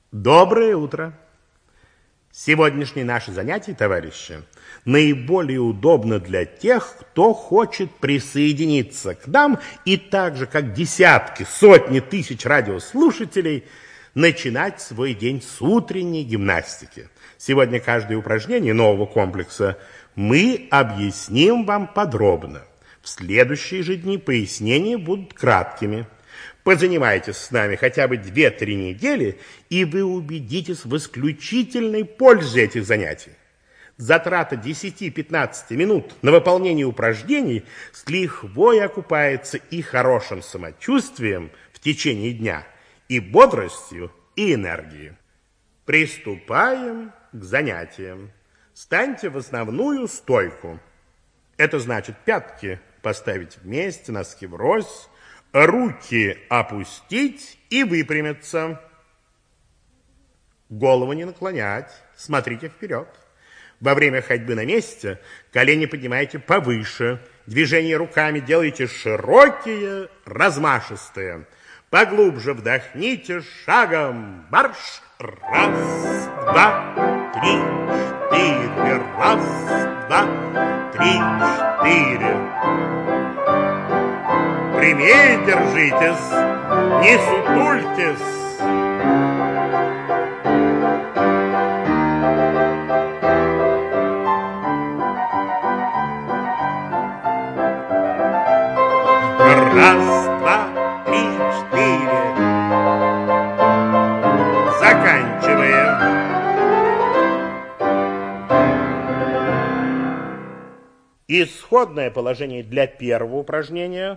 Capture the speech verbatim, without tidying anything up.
Доброе утро! Сегодняшнее наше занятие, товарищи, наиболее удобно для тех, кто хочет присоединиться к нам и так же, как десятки, сотни тысяч радиослушателей, начинать свой день с утренней гимнастики. Сегодня каждое упражнение нового комплекса мы объясним вам подробно. В следующие же дни пояснения будут краткими. Позанимайтесь с нами хотя бы две-три недели, и вы убедитесь в исключительной пользе этих занятий. Затрата десяти-пятнадцати минут на выполнение упражнений с лихвой окупается и хорошим самочувствием в течение дня, и бодростью, и энергией. Приступаем к занятиям. Станьте в основную стойку. Это значит пятки поставить вместе, носки врозь, руки опустить и выпрямиться. Голову не наклонять, смотрите вперед. Во время ходьбы на месте колени поднимайте повыше. Движения руками делайте широкие, размашистые. Поглубже вдохните шагом. Марш! Раз, два, три, четыре. Раз, два, три, четыре. Прямее держитесь, не сутультесь. Раз, два, три, четыре. Заканчиваем. Исходное положение для первого упражнения.